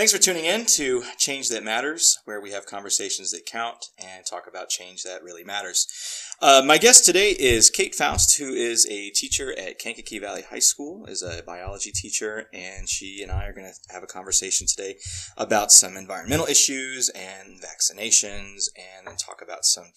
Thanks for tuning in to Change That Matters, where we have conversations that count and talk about change that really matters. My guest today is Kate Faust, who is a teacher at Kankakee Valley High School, is a biology teacher, and she and I are going to have a conversation today about some environmental issues and vaccinations, and then talk about some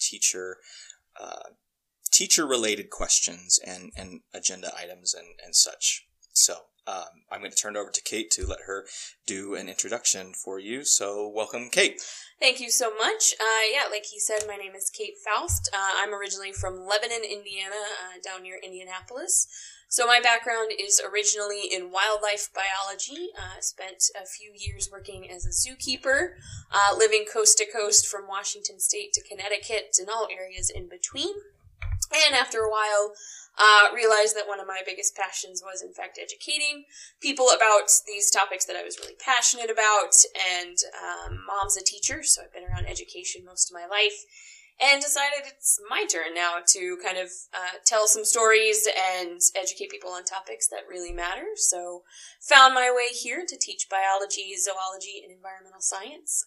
teacher-related questions and agenda items and such. So I'm going to turn it over to Kate to let her do an introduction for you. So welcome, Kate. Thank you so much. Like he said, my name is Kate Faust. I'm originally from Lebanon, Indiana, down near Indianapolis. So my background is originally in wildlife biology. Spent a few years working as a zookeeper, living coast to coast from Washington State to Connecticut and all areas in between. And after a while, realized that one of my biggest passions was, in fact, educating people about these topics that I was really passionate about. And Mom's a teacher, so I've been around education most of my life. And decided it's my turn now to kind of tell some stories and educate people on topics that really matter. So found my way here to teach biology, zoology, and environmental science.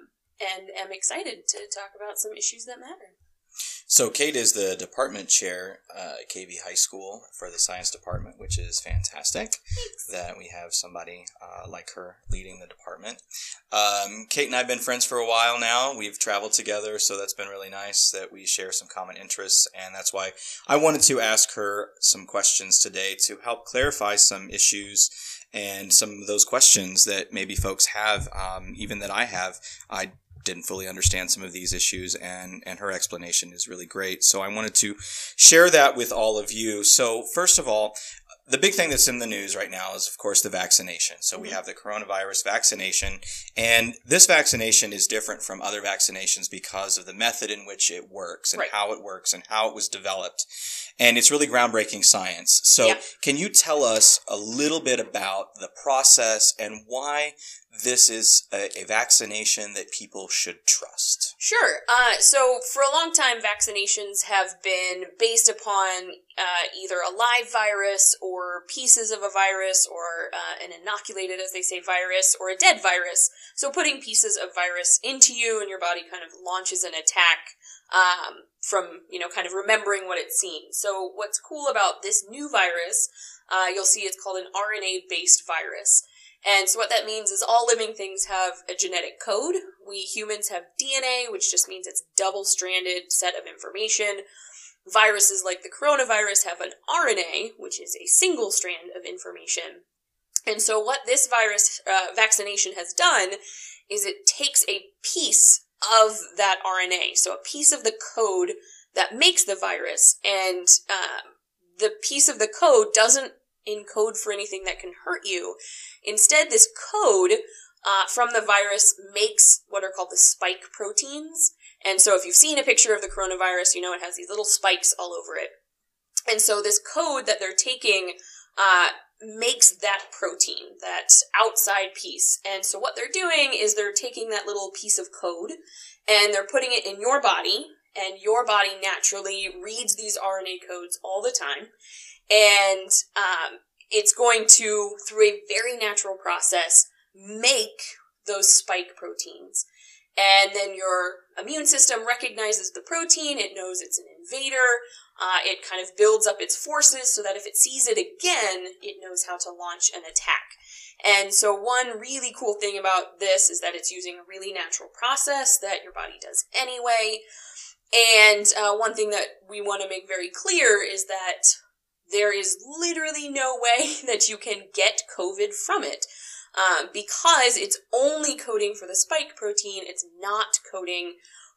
And am excited to talk about some issues that matter. So Kate is the department chair at KB High School for the science department, which is fantastic. Thanks. That we have somebody like her leading the department. Kate and I have been friends for a while now. We've traveled together, so that's been really nice that we share some common interests, and that's why I wanted to ask her some questions today to help clarify some issues and some of those questions that maybe folks have, even that I have. I didn't fully understand some of these issues, and her explanation is really great. So I wanted to share that with all of you. So first of all, the big thing that's in the news right now is, of course, the vaccination. So we have the coronavirus vaccination, and this vaccination is different from other vaccinations because of the method in which it works and how it works and how it was developed. And it's really groundbreaking science. So Can you tell us a little bit about the process and why this is a vaccination that people should trust? Sure. So for a long time, vaccinations have been based upon either a live virus or pieces of a virus or an inoculated, as they say, virus or a dead virus. So putting pieces of virus into you and your body kind of launches an attack from, kind of remembering what it's seen. So what's cool about this new virus, you'll see it's called an RNA-based virus. And so what that means is all living things have a genetic code. We humans have DNA, which just means it's double-stranded set of information. Viruses like the coronavirus have an RNA, which is a single strand of information. And so what this virus vaccination has done is it takes a piece of that RNA, so a piece of the code that makes the virus, and the piece of the code doesn't encode for anything that can hurt you. Instead, this code from the virus makes what are called the spike proteins. And so if you've seen a picture of the coronavirus, it has these little spikes all over it. And so this code that they're taking makes that protein, that outside piece. And so what they're doing is they're taking that little piece of code and they're putting it in your body, and your body naturally reads these RNA codes all the time. And it's going to, through a very natural process, make those spike proteins. And then your immune system recognizes the protein, it knows it's an invader, it kind of builds up its forces so that if it sees it again, it knows how to launch an attack. And so one really cool thing about this is that it's using a really natural process that your body does anyway. And one thing that we want to make very clear is that there is literally no way that you can get COVID from it. Because it's only coding for the spike protein, it's not coding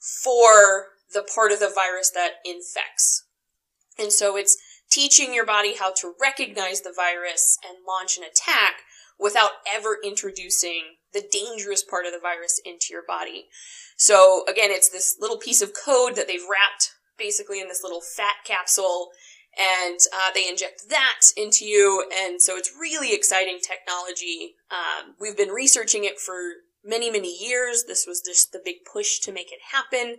for the part of the virus that infects. And so it's teaching your body how to recognize the virus and launch an attack without ever introducing the dangerous part of the virus into your body. So again, it's this little piece of code that they've wrapped basically in this little fat capsule, and they inject that into you, and so it's really exciting technology. We've been researching it for many, many years. This was just the big push to make it happen.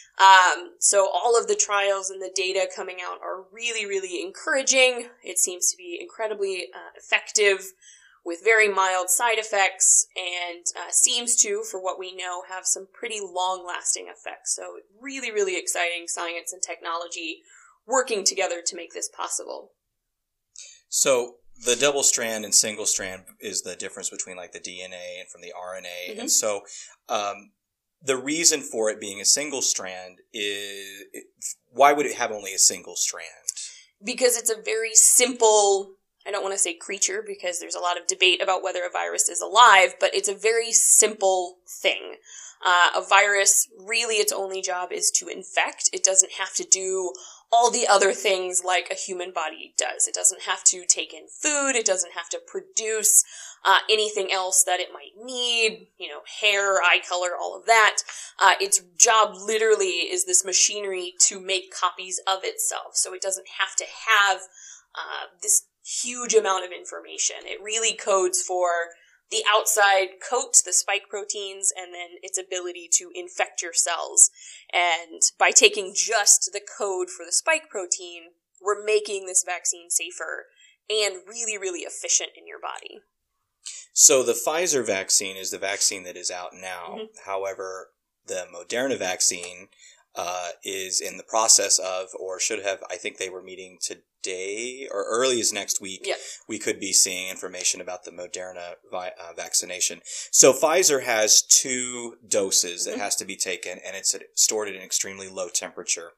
So all of the trials and the data coming out are really, really encouraging. It seems to be incredibly effective. with very mild side effects and seems to, for what we know, have some pretty long-lasting effects. So really, really exciting science and technology working together to make this possible. So the double strand and single strand is the difference between like the DNA and from the RNA. And so the reason for it being a single strand is, why would it have only a single strand? Because it's a very simple, I don't want to say creature because there's a lot of debate about whether a virus is alive, but it's a very simple thing. A virus, really its only job is to infect. It doesn't have to do all the other things like a human body does. It doesn't have to take in food. It doesn't have to produce anything else that it might need, hair, eye color, all of that. Its job literally is this machinery to make copies of itself. So it doesn't have to have this huge amount of information. It really codes for the outside coat, the spike proteins, and then its ability to infect your cells. And by taking just the code for the spike protein, we're making this vaccine safer and really, really efficient in your body. So the Pfizer vaccine is the vaccine that is out now. However, the Moderna vaccine is in the process of, or should have, I think they were meeting today or early as next week. Yep. We could be seeing information about the Moderna vaccination. So Pfizer has 2 doses that has to be taken, and it's stored at an extremely low temperature.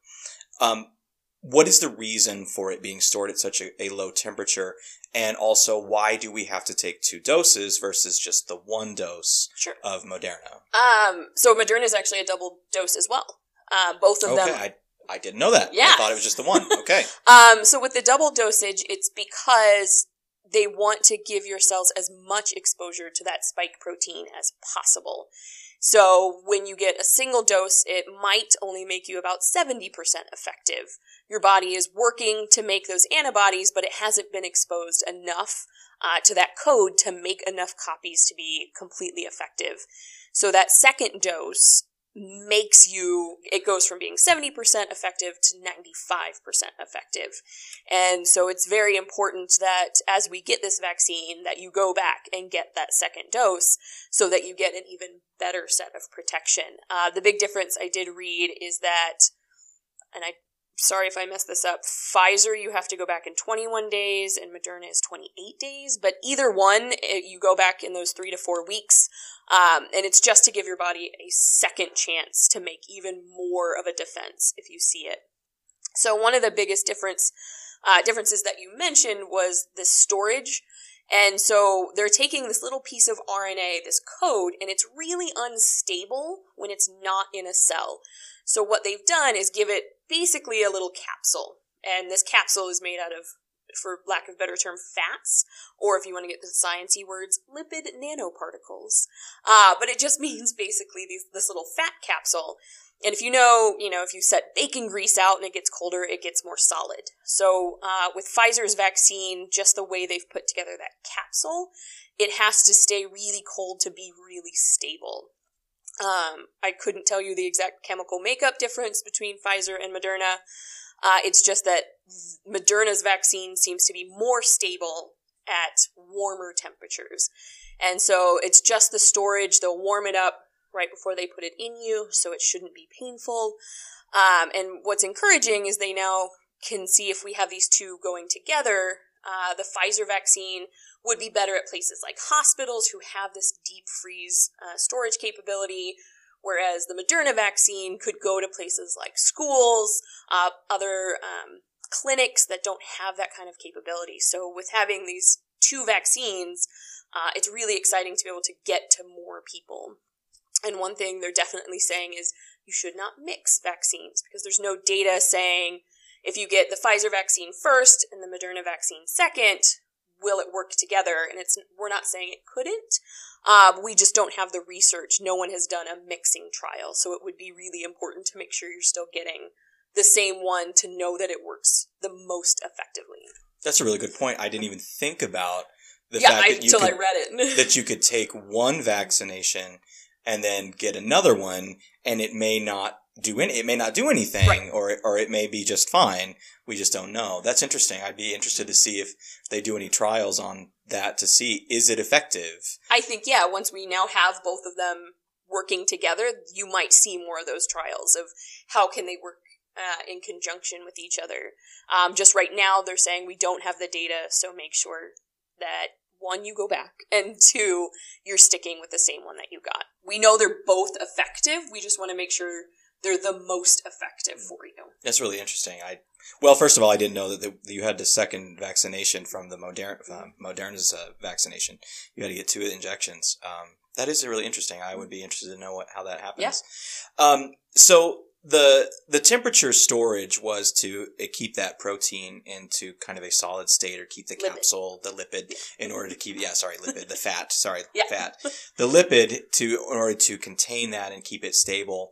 What is the reason for it being stored at such a low temperature? And also, why do we have to take 2 doses versus just the 1 dose of Moderna? So Moderna is actually a double dose as well. Both of them. Okay, I didn't know that. Yeah. I thought it was just the 1. Okay. So with the double dosage, it's because they want to give your cells as much exposure to that spike protein as possible. So when you get a single dose, it might only make you about 70% effective. Your body is working to make those antibodies, but it hasn't been exposed enough to that code to make enough copies to be completely effective. So that second dose makes it goes from being 70% effective to 95% effective. And so it's very important that as we get this vaccine, that you go back and get that second dose so that you get an even better set of protection. The big difference I did read is that, and sorry if I messed this up, Pfizer, you have to go back in 21 days, and Moderna is 28 days. But either one, you go back in those 3 to 4 weeks, and it's just to give your body a second chance to make even more of a defense if you see it. So one of the biggest differences that you mentioned was the storage. And so they're taking this little piece of RNA, this code, and it's really unstable when it's not in a cell. So what they've done is give it basically a little capsule. And this capsule is made out of, for lack of a better term, fats, or if you want to get the sciencey words, lipid nanoparticles. But it just means basically this little fat capsule. And if if you set bacon grease out and it gets colder, it gets more solid. So with Pfizer's vaccine, just the way they've put together that capsule, it has to stay really cold to be really stable. I couldn't tell you the exact chemical makeup difference between Pfizer and Moderna. It's just that Moderna's vaccine seems to be more stable at warmer temperatures. And so it's just the storage. They'll warm it up right before they put it in you, so it shouldn't be painful. And what's encouraging is they now can see if we have these two going together, the Pfizer vaccine would be better at places like hospitals who have this deep freeze storage capability, whereas the Moderna vaccine could go to places like schools, other clinics that don't have that kind of capability. So with having these two vaccines, it's really exciting to be able to get to more people. And one thing they're definitely saying is you should not mix vaccines, because there's no data saying if you get the Pfizer vaccine first and the Moderna vaccine second, will it work together? And we're not saying it couldn't. We just don't have the research. No one has done a mixing trial. So it would be really important to make sure you're still getting the same one to know that it works the most effectively. That's a really good point. I didn't even think about the fact that I read it. that you could take one vaccination and then get another one, and it may not it may not do anything, Right. or it may be just fine. We just don't know. That's interesting. I'd be interested to see if they do any trials on that to see, is it effective? I think, once we now have both of them working together, you might see more of those trials of how can they work in conjunction with each other. Just right now, they're saying we don't have the data, so make sure that, one, you go back, and two, you're sticking with the same one that you got. We know they're both effective. We just want to make sure they're the most effective for you. That's really interesting. Well, first of all, I didn't know that you had the second vaccination from the Moderna's vaccination. You had to get 2 injections. That is really interesting. I would be interested to know how that happens. Yeah. So the temperature storage was to keep that protein into kind of a solid state, or keep the capsule, the lipid, in order to keep, lipid, the fat, fat. The lipid in order to contain that and keep it stable.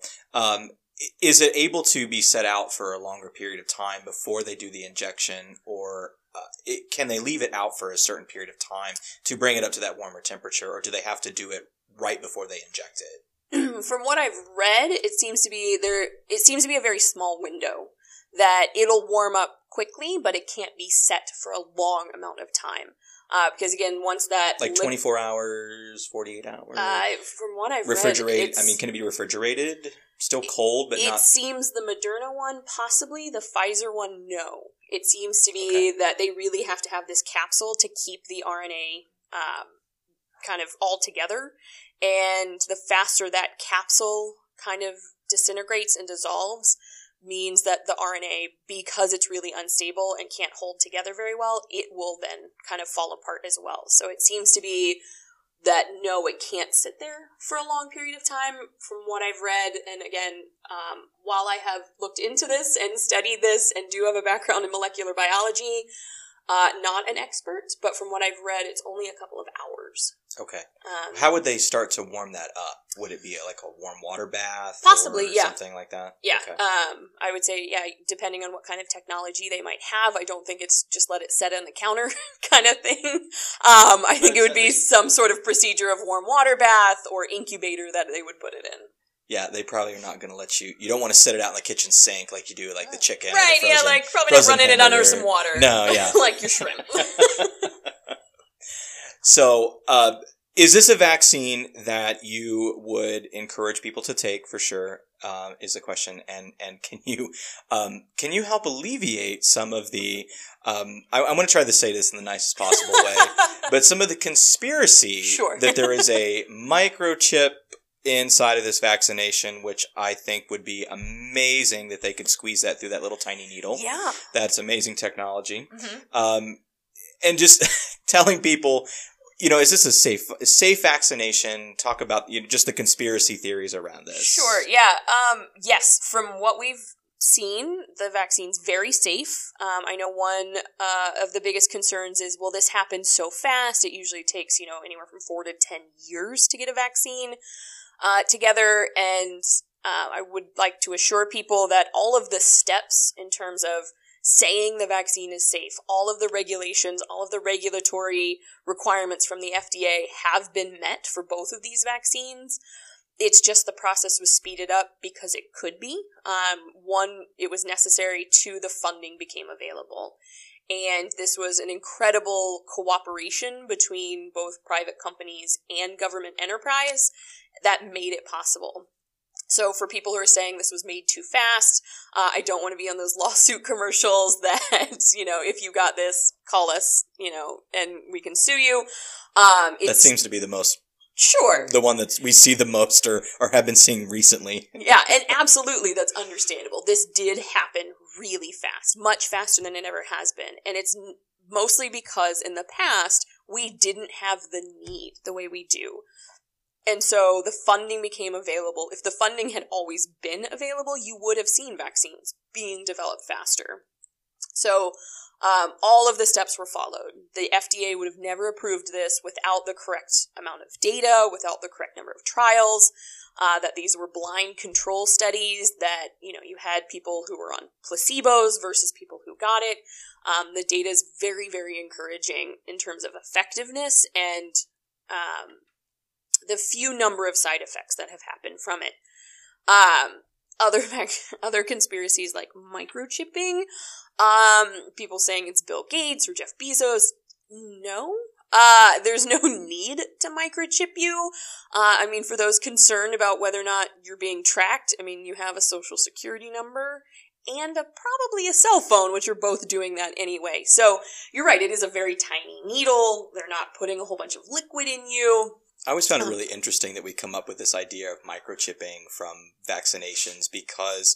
Is it able to be set out for a longer period of time before they do the injection, or can they leave it out for a certain period of time to bring it up to that warmer temperature, or do they have to do it right before they inject it? From what I've read, it seems to be a very small window that it'll warm up quickly, but it can't be set for a long amount of time. Because again, once that 24 hours, 48 hours. From what I've read, can it be refrigerated? Still cold, but not. It seems the Moderna one, possibly. The Pfizer one, no. It seems to be that they really have to have this capsule to keep the RNA kind of all together. And the faster that capsule kind of disintegrates and dissolves means that the RNA, because it's really unstable and can't hold together very well, it will then kind of fall apart as well. So it seems to be that, no, it can't sit there for a long period of time from what I've read. And again, while I have looked into this and studied this and do have a background in molecular biology, not an expert, but from what I've read, it's only a couple of hours. Okay. How would they start to warm that up? Would it be like a warm water bath? Possibly, or something like that? Yeah. Okay. I would say, depending on what kind of technology they might have. I don't think it's just let it set on the counter kind of thing. I think it would be some sort of procedure of warm water bath or incubator that they would put it in. Yeah, they probably are not going to let you. You don't want to set it out in the kitchen sink like you do, like the chicken. Right? Probably not running it under some water. No, yeah, like your shrimp. So, is this a vaccine that you would encourage people to take for sure? Is the question, and can you help alleviate some of the? I'm going to try to say this in the nicest possible way, but some of the conspiracy that there is a microchip inside of this vaccination, which I think would be amazing that they could squeeze that through that little tiny needle. Yeah. That's amazing technology. Mm-hmm. And just telling people, is this a safe vaccination? Talk about just the conspiracy theories around this. Sure, yeah. Yes, from what we've seen, the vaccine's very safe. I know one of the biggest concerns is, will this happen so fast? It usually takes, anywhere from 4 to 10 years to get a vaccine together, and I would like to assure people that all of the steps in terms of saying the vaccine is safe, all of the regulations, all of the regulatory requirements from the FDA have been met for both of these vaccines. It's just the process was speeded up because it could be. One, it was necessary. 2, the funding became available. And this was an incredible cooperation between both private companies and government enterprise that made it possible. So for people who are saying this was made too fast, I don't want to be on those lawsuit commercials that, if you got this, call us, and we can sue you. That seems to be the most... Sure. The one that we see the most or have been seeing recently. Yeah, and absolutely, that's understandable. This did happen really fast, much faster than it ever has been. And it's mostly because in the past, we didn't have the need the way we do. And so the funding became available. If the funding had always been available, you would have seen vaccines being developed faster. So all of the steps were followed. The FDA would have never approved this without the correct amount of data, without the correct number of trials, that these were blind control studies, that, you had people who were on placebos versus people who got it. The data is very, very encouraging in terms of effectiveness and the few number of side effects that have happened from it. other conspiracies like microchipping, people saying it's Bill Gates or Jeff Bezos. No. There's no need to microchip you. I mean, for those concerned about whether or not you're being tracked, I mean, you have a social security number and probably a cell phone, which are both doing that anyway. So, you're right, it is a very tiny needle. They're not putting a whole bunch of liquid in you. I always found it really interesting that we come up with this idea of microchipping from vaccinations, because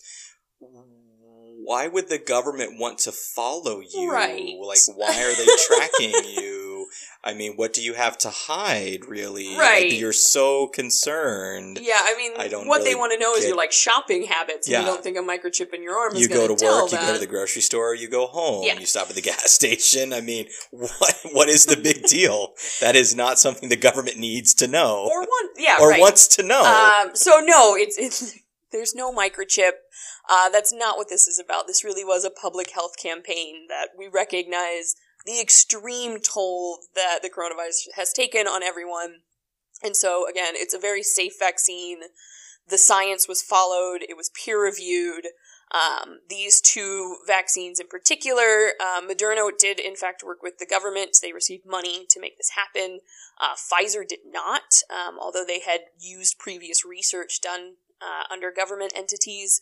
why would the government want to follow you? Right. Like, why are they tracking you? I mean, what do you have to hide, really? Right. Like, you're so concerned. Yeah, I mean, what they want to know is your, like, shopping habits. Yeah. You don't think a microchip in your arm is You going go to to tell work, that. you go to the grocery store, you go home, Yeah. you stop at the gas station. I mean, what is the big deal? That is not something the government needs to know. Or right. wants to know. So no, it's there's no microchip. That's not what this is about. This really was a public health campaign that we recognize the extreme toll that the coronavirus has taken on everyone. And so, again, it's a very safe vaccine. The science was followed. It was peer-reviewed. These two vaccines in particular, Moderna did, in fact, work with the government. They received money to make this happen. Pfizer did not, although they had used previous research done under government entities.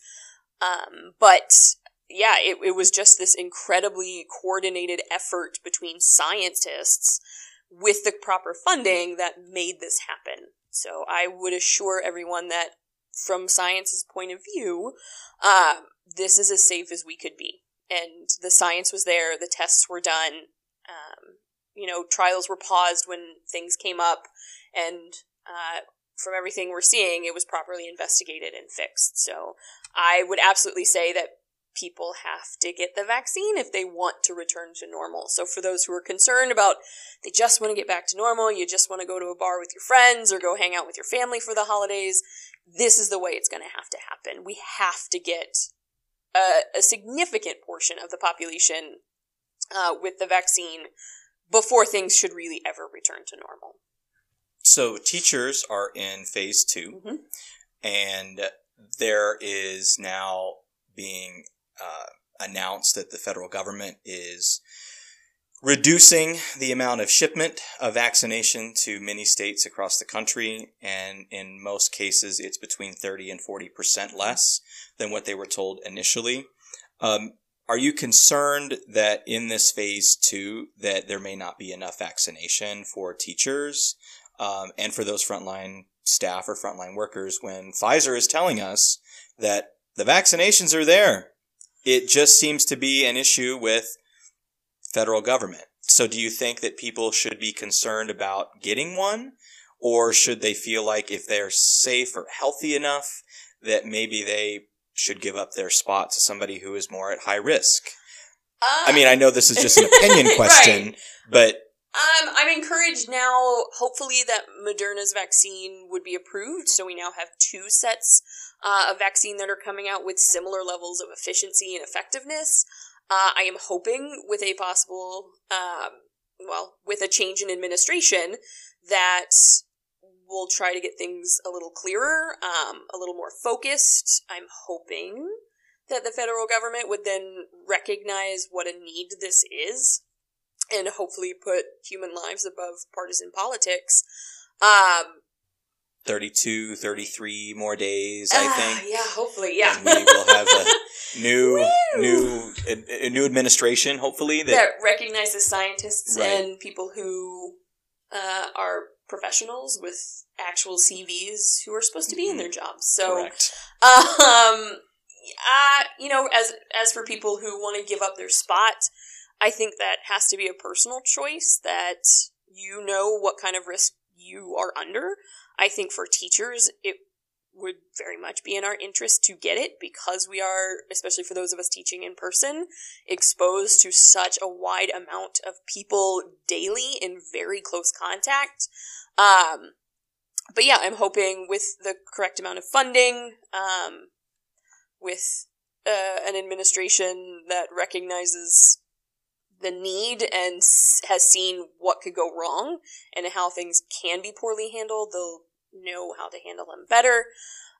But yeah, it was just this incredibly coordinated effort between scientists with the proper funding that made this happen. So I would assure everyone that from science's point of view, this is as safe as we could be. And the science was there, the tests were done, trials were paused when things came up, and from everything we're seeing, it was properly investigated and fixed. So I would absolutely say that people have to get the vaccine if they want to return to normal. So for those who are concerned about, they just want to get back to normal, you just want to go to a bar with your friends or go hang out with your family for the holidays, this is the way it's going to happen. We have to get a significant portion of the population with the vaccine before things should really ever return to normal. So teachers are in phase 2, Mm-hmm. and there is now being announced that the federal government is reducing the amount of shipment of vaccination to many states across the country, and in most cases it's between 30 and 40% less than what they were told initially. Are you concerned that in this phase 2 that there may not be enough vaccination for teachers and for those frontline staff or frontline workers when Pfizer is telling us that the vaccinations are there? It just seems to be an issue with federal government. So do you think that people should be concerned about getting one? Or should they feel like if they're safe or healthy enough that maybe they should give up their spot to somebody who is more at high risk? I mean, I know this is just an opinion question, right. But I'm encouraged now, hopefully, that Moderna's vaccine would be approved. So we now have 2 sets of vaccine that are coming out with similar levels of efficiency and effectiveness. I am hoping with a possible, with a change in administration that we'll try to get things a little clearer, a little more focused. I'm hoping that the federal government would then recognize what a need this is and hopefully put human lives above partisan politics. 32, 33 more days, I think. Yeah, hopefully, yeah. And we will have a new administration, hopefully. That recognizes scientists Right. and people who are professionals with actual CVs who are supposed to be in their jobs. So, Correct. as for people who want to give up their spot, I think that has to be a personal choice, that you know what kind of risk you are under. I think for teachers, it would very much be in our interest to get it because we are, especially for those of us teaching in person, exposed to such a wide amount of people daily in very close contact. But yeah, I'm hoping with the correct amount of funding, with an administration that recognizes the need and has seen what could go wrong and how things can be poorly handled, they'll know how to handle them better.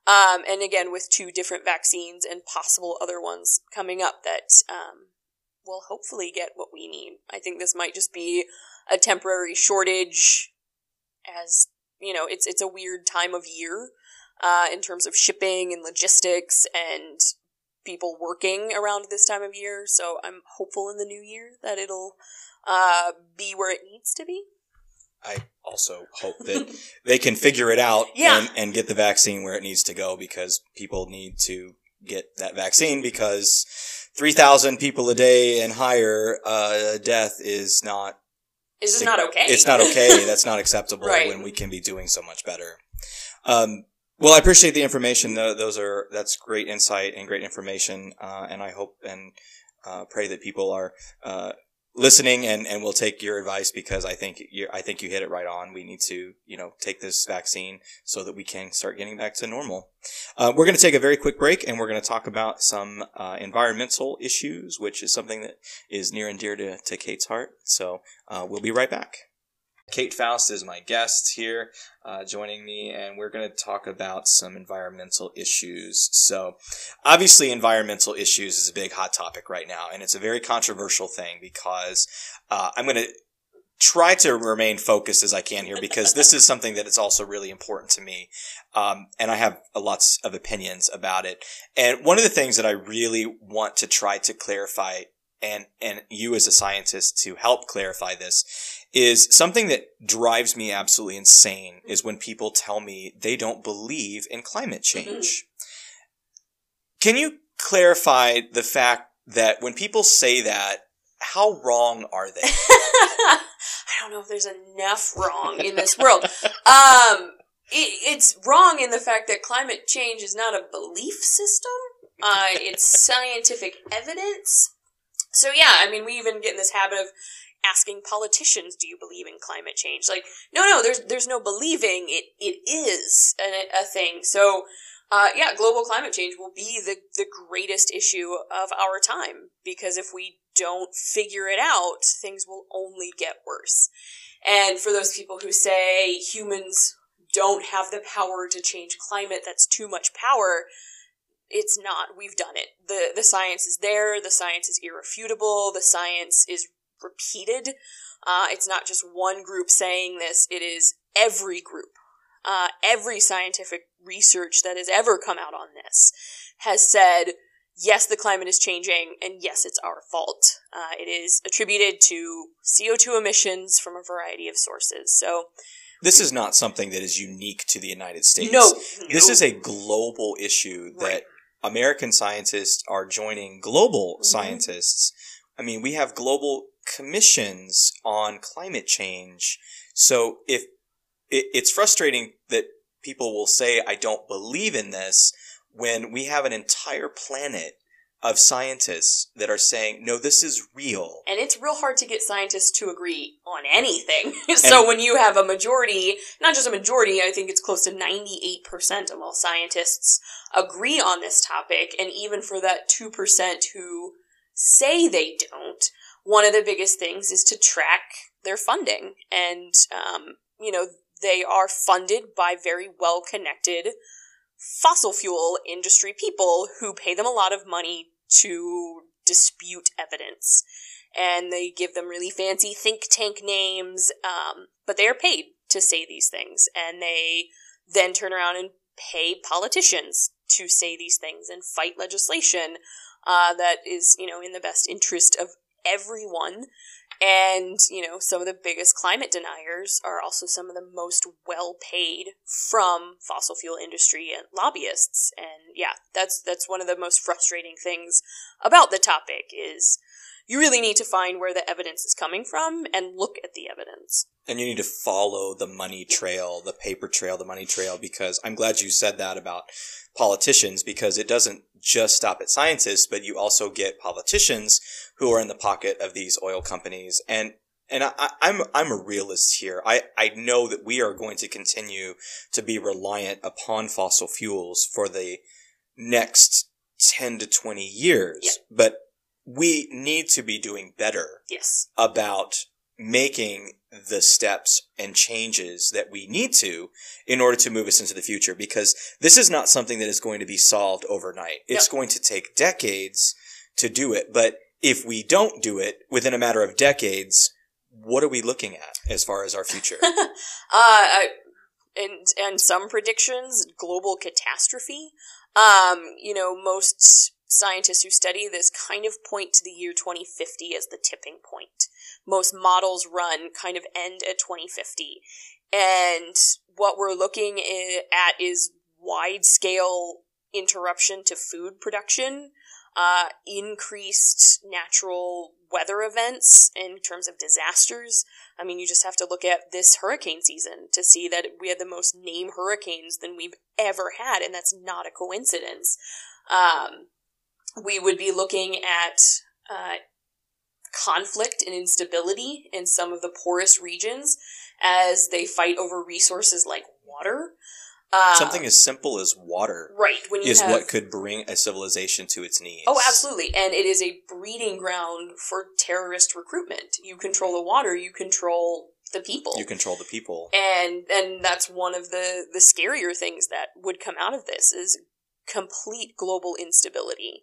And again, with 2 different vaccines and possible other ones coming up that we'll hopefully get what we need. I think this might just be a temporary shortage, as, it's a weird time of year in terms of shipping and logistics and people working around this time of year. So I'm hopeful in the new year that it'll be where it needs to be. I also hope that they can figure it out and get the vaccine where it needs to go, because people need to get that vaccine, because 3,000 people a day and higher death is not... It's just not okay. It's not okay. That's not acceptable when we can be doing so much better. Well, I appreciate the information. That's great insight and great information. And I hope and pray that people are listening and will take your advice, because I think you hit it right on. We need to, take this vaccine so that we can start getting back to normal. We're going to take a very quick break, and we're going to talk about some environmental issues, which is something that is near and dear to Kate's heart. So we'll be right back. Kate Faust is my guest here, joining me, and we're going to talk about some environmental issues. So, obviously, environmental issues is a big hot topic right now, and it's a very controversial thing, because I'm going to try to remain focused as I can here, because this is something that is also really important to me, and I have lots of opinions about it. And one of the things that I really want to try to clarify, and you as a scientist to help clarify this, is something that do me absolutely insane is when people tell me they don't believe in climate change. Can you clarify the fact that when people say that, how wrong are they? I don't know if there's enough wrong in this world. It's wrong in the fact that climate change is not a belief system. It's scientific evidence. So yeah, we even get in this habit of asking politicians, do you believe in climate change? Like, no, there's no believing. It is a thing. So, global climate change will be the greatest issue of our time, because if we don't figure it out, things will only get worse. And for those people who say humans don't have the power to change climate, that's too much power, it's not. We've done it. The science is there. The science is irrefutable. The science is repeated. It's not just one group saying this. It is every group. Every scientific research that has ever come out on this has said, yes, the climate is changing, and yes, it's our fault. It is attributed to CO2 emissions from a variety of sources. So, this is not something that is unique to the United States. No. This is a global issue that American scientists are joining global scientists. We have global commissions on climate change. So if it's frustrating that people will say, I don't believe in this, when we have an entire planet of scientists that are saying, no, this is real. And it's real hard to get scientists to agree on anything. So when you have a majority, not just a majority, I think it's close to 98% of all scientists agree on this topic. And even for that 2% who say they don't, one of the biggest things is to track their funding. And, they are funded by very well-connected fossil fuel industry people who pay them a lot of money to dispute evidence. And they give them really fancy think tank names, but they are paid to say these things. And they then turn around and pay politicians to say these things and fight legislation that is, in the best interest of everyone. And, some of the biggest climate deniers are also some of the most well-paid from fossil fuel industry and lobbyists. And yeah, that's one of the most frustrating things about the topic is you really need to find where the evidence is coming from and look at the evidence. And you need to follow the money trail, the paper trail, the money trail, because I'm glad you said that about politicians, because it doesn't just stop at scientists, but you also get politicians who are in the pocket of these oil companies. And I'm a realist here. I know that we are going to continue to be reliant upon fossil fuels for the next 10 to 20 years. Yeah. But we need to be doing better yes. about making the steps and changes that we need to in order to move us into the future, because this is not something that is going to be solved overnight. It's going to take decades to do it. But if we don't do it within a matter of decades, what are we looking at as far as our future? And some predictions, global catastrophe. Most scientists who study this kind of point to the year 2050 as the tipping point. Most models run kind of end at 2050. And what we're looking at is wide-scale interruption to food production, increased natural weather events in terms of disasters. I mean, you just have to look at this hurricane season to see that we had the most named hurricanes than we've ever had, and that's not a coincidence. We would be looking at conflict and instability in some of the poorest regions as they fight over resources like water. Something as simple as water, right, what could bring a civilization to its knees. Oh, absolutely. And it is a breeding ground for terrorist recruitment. You control the water, you control the people. You control the people. And that's one of the scarier things that would come out of this is complete global instability.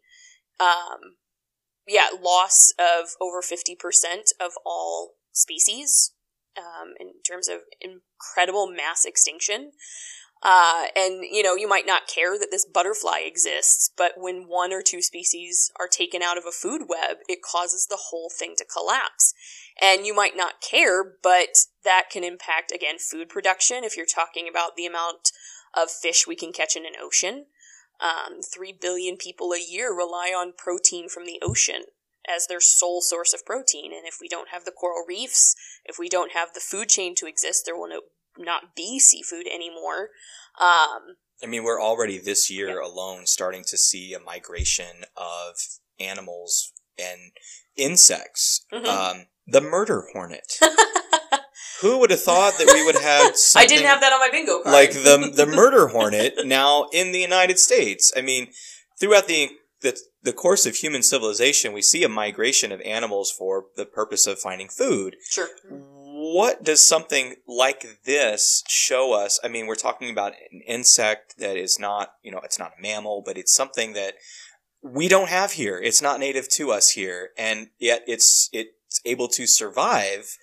Loss of over 50% of all species, in terms of incredible mass extinction. You might not care that this butterfly exists, but when one or two species are taken out of a food web, it causes the whole thing to collapse. And you might not care, but that can impact, again, food production. If you're talking about the amount of fish we can catch in an ocean, 3 billion people a year rely on protein from the ocean as their sole source of protein. And if we don't have the coral reefs, if we don't have the food chain to exist, there will not be seafood anymore. We're already this year alone starting to see a migration of animals and insects. Mm-hmm. The murder hornet. Who would have thought that we would have something I didn't have that on my bingo card. like the murder hornet now in the United States? I mean, throughout the course of human civilization, we see a migration of animals for the purpose of finding food. Sure. What does something like this show us? I mean, we're talking about an insect that is not, it's not a mammal, but it's something that we don't have here. It's not native to us here, and yet it's able to survive.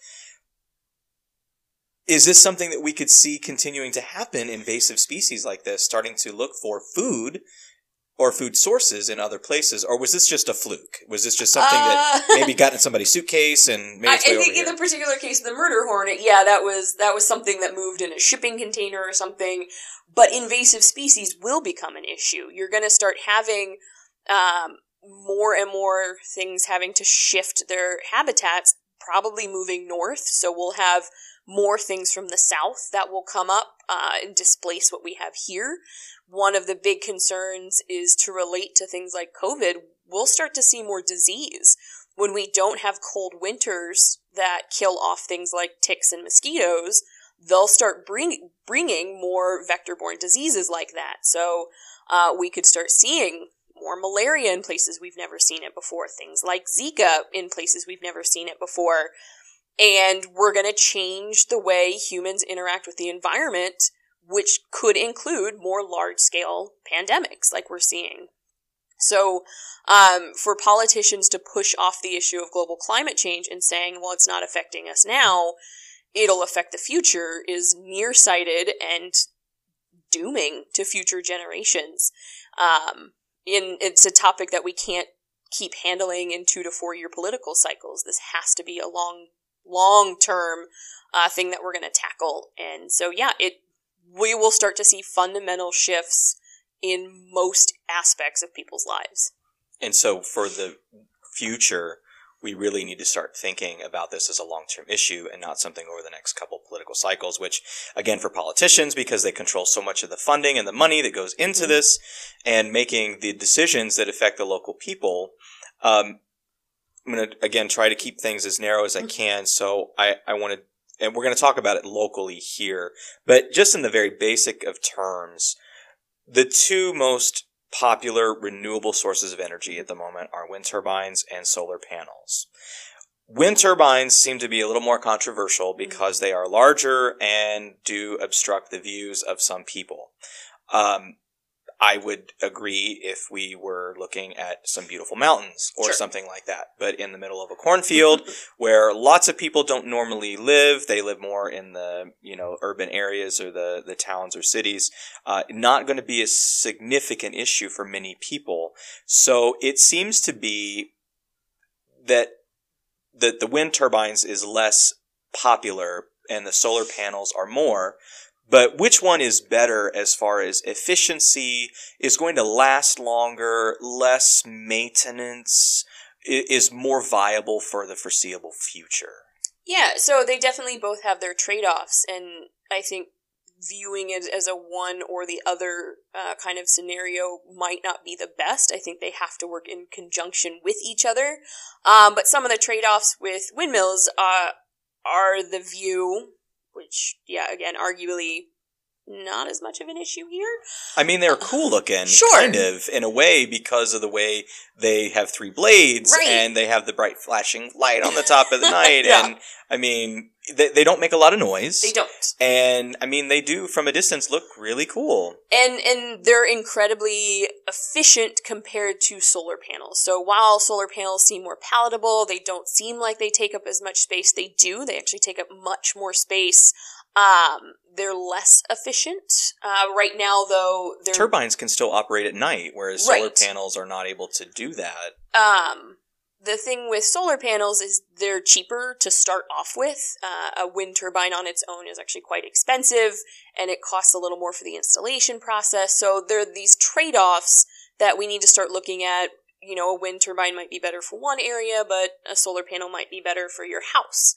Is this something that we could see continuing to happen, invasive species like this, starting to look for food or food sources in other places? Or was this just a fluke? Was this just something that maybe got in somebody's suitcase and made its way over here? I think in the particular case of the murder hornet, that was something that moved in a shipping container or something. But invasive species will become an issue. You're going to start having more and more things having to shift their habitats, probably moving north. So we'll have more things from the south that will come up and displace what we have here. One of the big concerns is to relate to things like COVID. We'll start to see more disease. When we don't have cold winters that kill off things like ticks and mosquitoes, they'll start bringing more vector-borne diseases like that. So we could start seeing more malaria in places we've never seen it before, things like Zika in places we've never seen it before. And we're going to change the way humans interact with the environment, which could include more large-scale pandemics like we're seeing. So for politicians to push off the issue of global climate change and saying, well, it's not affecting us now, it'll affect the future, is nearsighted and dooming to future generations. It's a topic that we can't keep handling in 2 to 4 year political cycles. This has to be a long-term thing that we're going to tackle. And so, we will start to see fundamental shifts in most aspects of people's lives. And so for the future, we really need to start thinking about this as a long-term issue and not something over the next couple political cycles, which, again, for politicians, because they control so much of the funding and the money that goes into this and making the decisions that affect the local people, I'm going to, again, try to keep things as narrow as I can. So I want to, and we're going to talk about it locally here, but just in the very basic of terms, the two most popular renewable sources of energy at the moment are wind turbines and solar panels. Wind turbines seem to be a little more controversial because they are larger and do obstruct the views of some people. I would agree if we were looking at some beautiful mountains or something like that. But in the middle of a cornfield where lots of people don't normally live, they live more in the, urban areas or the towns or cities, not going to be a significant issue for many people. So it seems to be that the wind turbines is less popular and the solar panels are more. But which one is better as far as efficiency, is going to last longer, less maintenance, is more viable for the foreseeable future? Yeah, so they definitely both have their trade-offs, and I think viewing it as a one or the other kind of scenario might not be the best. I think they have to work in conjunction with each other. But some of the trade-offs with windmills are the view, which, again, arguably not as much of an issue here. I mean, they're cool looking, sure. kind of, in a way, because of the way they have 3 blades, right. and they have the bright flashing light on the top of the night, and, I mean, they don't make a lot of noise. They don't. And, I mean, they do, from a distance, look really cool. And they're incredibly efficient compared to solar panels. So while solar panels seem more palatable, they don't seem like they take up as much space. They do. They actually take up much more space. They're less efficient. Right now, though, turbines can still operate at night, whereas solar panels are not able to do that. The thing with solar panels is they're cheaper to start off with. A wind turbine on its own is actually quite expensive, and it costs a little more for the installation process. So there are these trade-offs that we need to start looking at. A wind turbine might be better for one area, but a solar panel might be better for your house.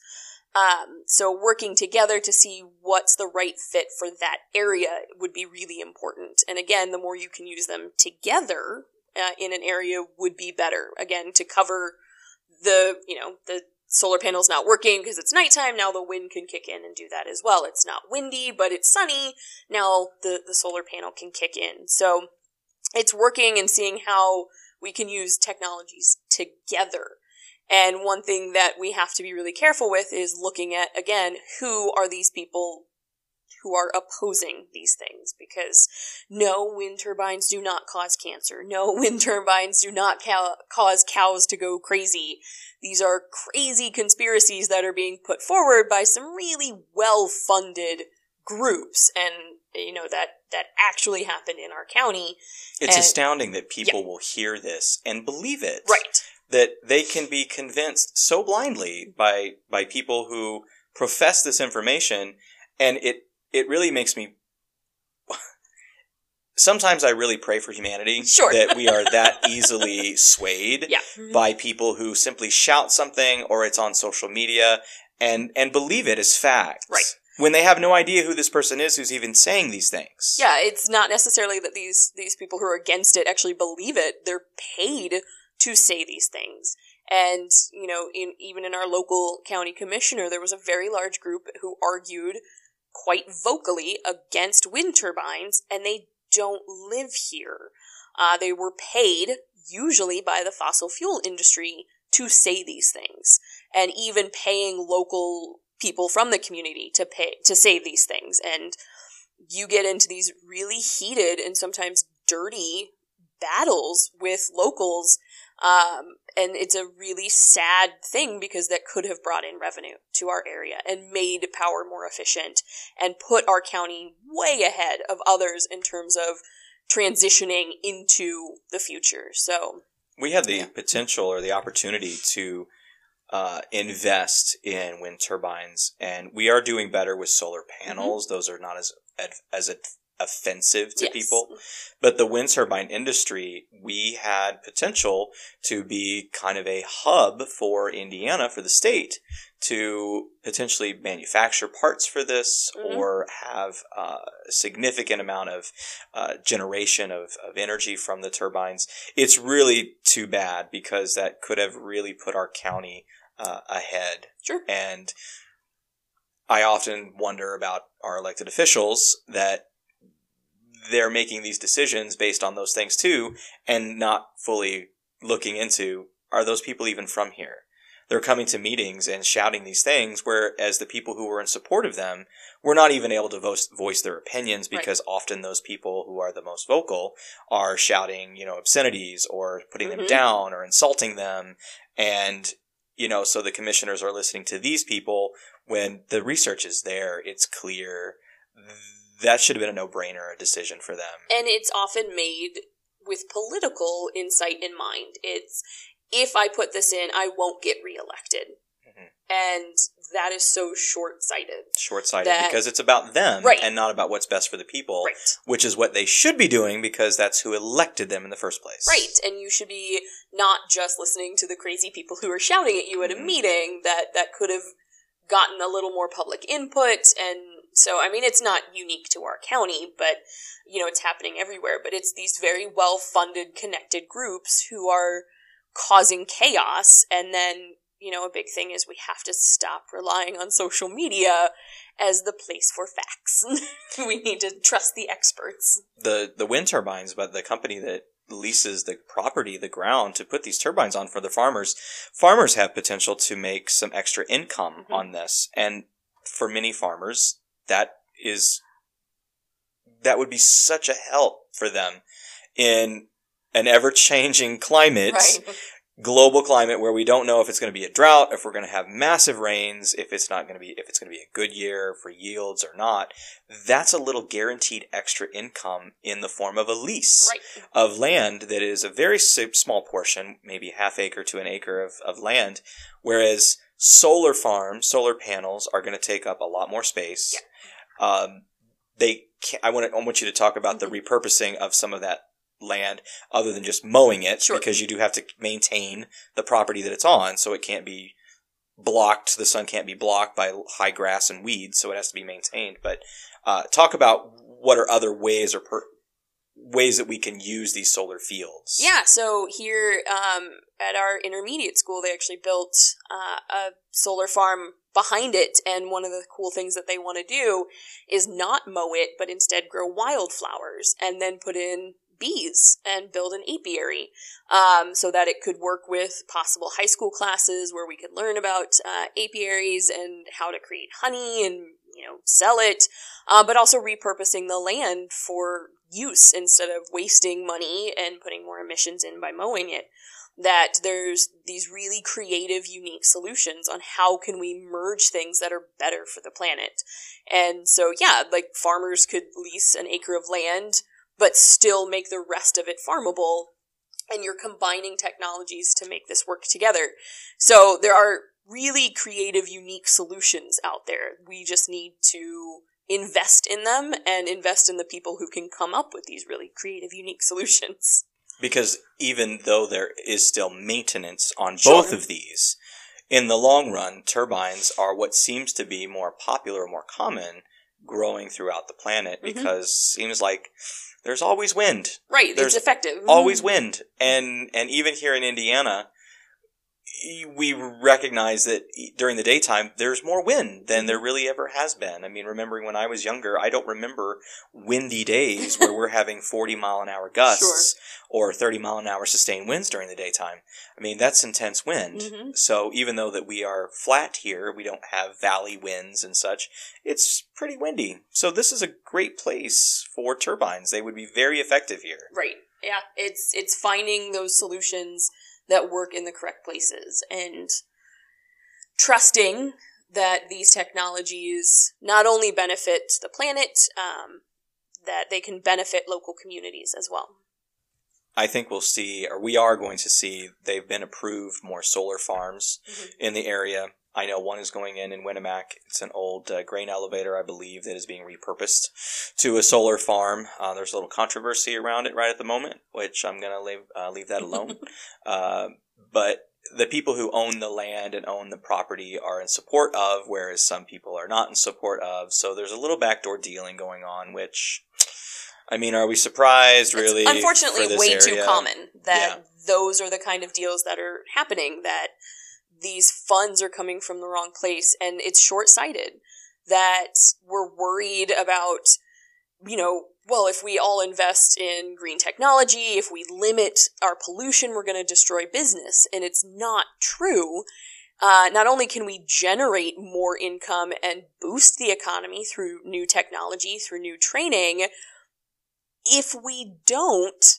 So working together to see what's the right fit for that area would be really important. And again, the more you can use them together in an area would be better. Again, to cover the solar panel's not working because it's nighttime, now the wind can kick in and do that as well. It's not windy, but it's sunny, now the solar panel can kick in. So it's working and seeing how we can use technologies together. And one thing that we have to be really careful with is looking at, again, who are these people who are opposing these things, because no, wind turbines do not cause cancer. No, wind turbines do not cause cows to go crazy. These are crazy conspiracies that are being put forward by some really well-funded groups, and that actually happened in our county. It's astounding that people will hear this and believe it. Right. That they can be convinced so blindly by people who profess this information, and it really makes me... Sometimes I really pray for humanity that we are that easily swayed by people who simply shout something, or it's on social media, and believe it as fact. Right. When they have no idea who this person is who's even saying these things. Yeah, it's not necessarily that these people who are against it actually believe it. They're paid to say these things. And, even in our local county commissioner, there was a very large group who argued quite vocally against wind turbines, and they don't live here. They were paid, usually by the fossil fuel industry, to say these things, and even paying local people from the community to say these things. And you get into these really heated and sometimes dirty battles with locals, and it's a really sad thing because that could have brought in revenue to our area and made power more efficient and put our county way ahead of others in terms of transitioning into the future. So we have the potential or the opportunity to invest in wind turbines, and we are doing better with solar panels. Those are not as offensive to people. But the wind turbine industry, we had potential to be kind of a hub for Indiana, for the state, to potentially manufacture parts for this or have a significant amount of generation of energy from the turbines. It's really too bad because that could have really put our county ahead. Sure. And I often wonder about our elected officials that they're making these decisions based on those things too, and not fully looking into, are those people even from here? they're coming to meetings and shouting these things, whereas the people who were in support of them were not even able to voice their opinions, because often those people who are the most vocal are shouting, obscenities or putting them down or insulting them. And, so the commissioners are listening to these people when the research is there. It's clear. That should have been a no-brainer, a decision for them. And it's often made with political insight in mind. It's, if I put this in, I won't get reelected. And that is so short-sighted. Because it's about them and not about what's best for the people, which is what they should be doing, because that's who elected them in the first place. Right, and you should be not just listening to the crazy people who are shouting at you at a meeting that could have gotten a little more public input. And so, I mean, it's not unique to our county, but, it's happening everywhere. But it's these very well-funded, connected groups who are causing chaos. And then, a big thing is we have to stop relying on social media as the place for facts. We need to trust the experts. The wind turbines, but the company that leases the property, the ground, to put these turbines on for the farmers have potential to make some extra income on this. And for many farmers, that would be such a help for them in an ever-changing climate, global climate, where we don't know if it's going to be a drought, if we're going to have massive rains, if it's going to be a good year for yields or not. That's a little guaranteed extra income in the form of a lease of land that is a very small portion, maybe half acre to an acre of land, whereas solar panels are going to take up a lot more space. I want you to talk about the repurposing of some of that land, other than just mowing it, because you do have to maintain the property that it's on, so it can't be blocked. The sun can't be blocked by high grass and weeds, so it has to be maintained. But talk about what are other ways ways that we can use these solar fields. Yeah, so here at our intermediate school, they actually built a solar farm behind it, and one of the cool things that they want to do is not mow it, but instead grow wildflowers, and then put in bees and build an apiary, so that it could work with possible high school classes where we could learn about apiaries and how to create honey and sell it, but also repurposing the land for use instead of wasting money and putting more emissions in by mowing it. That there's these really creative, unique solutions on how can we merge things that are better for the planet. And so, farmers could lease an acre of land, but still make the rest of it farmable. And you're combining technologies to make this work together. So there are really creative, unique solutions out there. We just need to invest in them and invest in the people who can come up with these really creative, unique solutions. Because even though there is still maintenance on both of these, in the long run, turbines are what seems to be more popular, more common, growing throughout the planet, because it seems like there's always wind. Right, it's effective. Always wind. And even here in Indiana, we recognize that during the daytime, there's more wind than there really ever has been. I mean, remembering when I was younger, I don't remember windy days where we're having 40-mile-an-hour gusts or 30-mile-an-hour sustained winds during the daytime. I mean, that's intense wind. So even though that we are flat here, we don't have valley winds and such, it's pretty windy. So this is a great place for turbines. They would be very effective here. Right. Yeah. It's finding those solutions that work in the correct places and trusting that these technologies not only benefit the planet, that they can benefit local communities as well. I think we are going to see, they've been approved more solar farms in the area. I know one is going in Winnemac. It's an old grain elevator, I believe, that is being repurposed to a solar farm. There's a little controversy around it right at the moment, which I'm going to leave that alone. But the people who own the land and own the property are in support of, whereas some people are not in support of. So there's a little backdoor dealing going on, which, I mean, are we surprised, really? It's unfortunately way too common that those are the kind of deals that are happening, that these funds are coming from the wrong place, and it's short-sighted, that we're worried about, if we all invest in green technology, if we limit our pollution, we're going to destroy business. And it's not true. Not only can we generate more income and boost the economy through new technology, through new training, if we don't,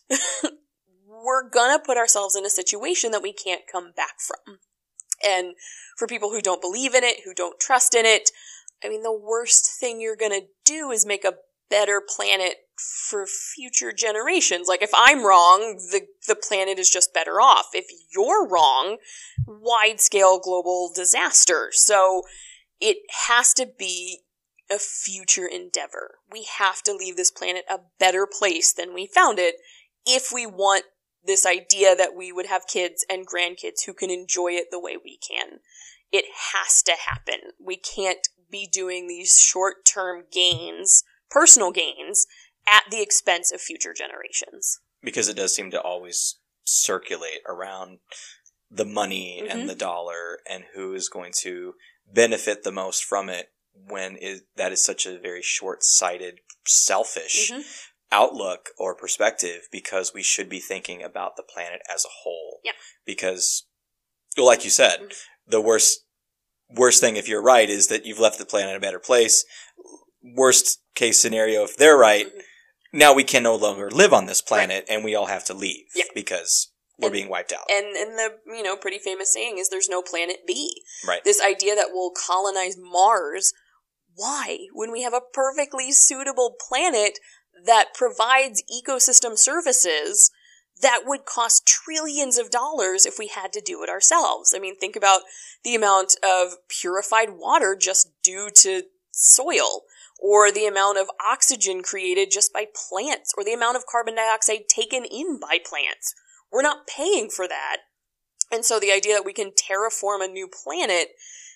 we're gonna put ourselves in a situation that we can't come back from. And for people who don't believe in it, who don't trust in it, I mean, the worst thing you're gonna do is make a better planet for future generations. Like, if I'm wrong, the planet is just better off. If you're wrong, wide-scale global disaster. So it has to be a future endeavor. We have to leave this planet a better place than we found it if we want this idea that we would have kids and grandkids who can enjoy it the way we can. It has to happen. We can't be doing these short-term gains, personal gains, at the expense of future generations. Because it does seem to always circulate around the money and the dollar and who is going to benefit the most from it when that is such a very short-sighted, selfish outlook or perspective, because we should be thinking about the planet as a whole. Yeah. Because, like you said, the worst thing, if you're right, is that you've left the planet a better place. Worst case scenario, if they're right, now we can no longer live on this planet and we all have to leave because we're being wiped out. And the, pretty famous saying is there's no planet B. Right. This idea that we'll colonize Mars. Why? When we have a perfectly suitable planet that provides ecosystem services that would cost trillions of dollars if we had to do it ourselves. I mean, think about the amount of purified water just due to soil, or the amount of oxygen created just by plants, or the amount of carbon dioxide taken in by plants. We're not paying for that. And so the idea that we can terraform a new planet